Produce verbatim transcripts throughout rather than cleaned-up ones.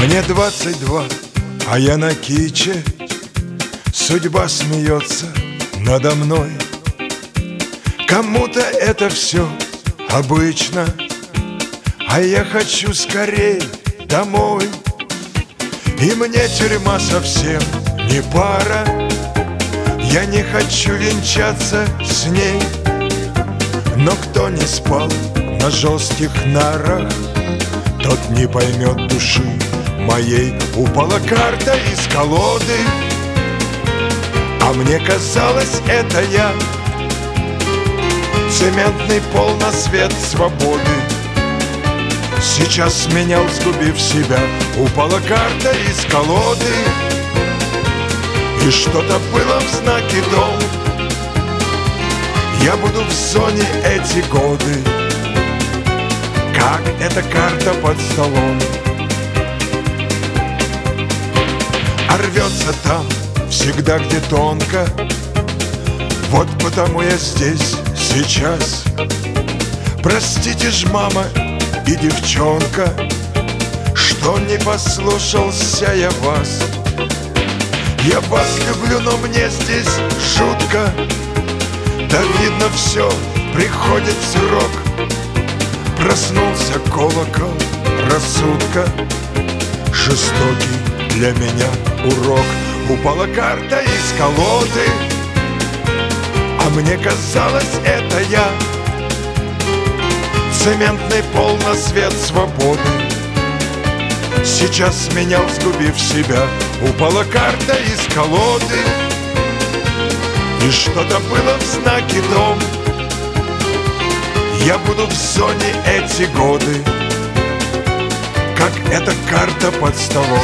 Мне двадцать два, а я на киче. Судьба смеется надо мной. Кому-то это все обычно, а я хочу скорей домой. И мне тюрьма совсем не пара. Я не хочу венчаться с ней. Но кто не спал на жестких нарах, тот не поймет души моей. Упала карта из колоды, а мне казалось, это я. Цементный пол на свет свободы. Сейчас сменял, сгубив себя. Упала карта из колоды, и что-то было в знаке дом. Я буду в зоне эти годы, как эта карта под столом. А рвется там всегда, где тонко. Вот потому я здесь сейчас. Простите ж, мама и девчонка, что не послушался я вас. Я вас люблю, но мне здесь жутко. Да видно все, приходит срок. Проснулся колокол рассудка. Жестокий для меня урок. Упала карта из колоды, а мне казалось, это я. Цементный пол на свет свободы. Сейчас сменял, сгубив себя. Упала карта из колоды, и что-то было в знаке дом. Я буду в зоне эти годы, как эта карта под столом.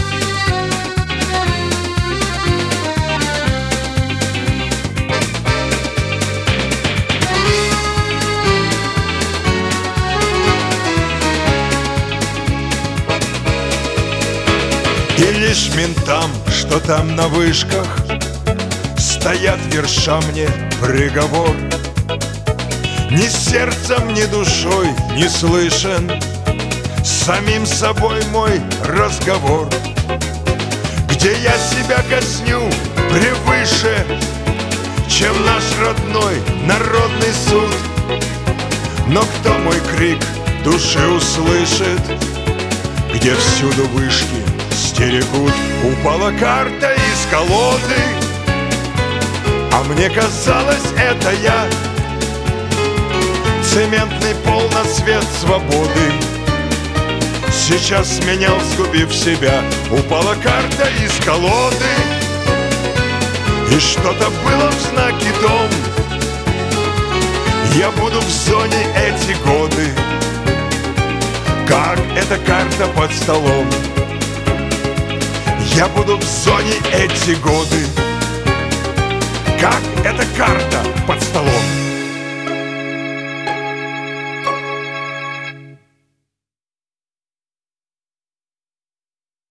И лишь ментам, что там на вышках, стоят, верша мне приговор. Ни сердцем, ни душой не слышен самим собой мой разговор, где я себя казню превыше, чем наш родной народный суд. Но кто мой крик души услышит, где всюду вышки стерегут? Упала карта из колоды, а мне казалось, это я. Цементный пол на свет свободы. Сейчас сменял, сгубив себя. Упала карта из колоды, и что-то было в знаке дом. Я буду в зоне эти годы, как эта карта под столом. Я буду в зоне эти годы, как эта карта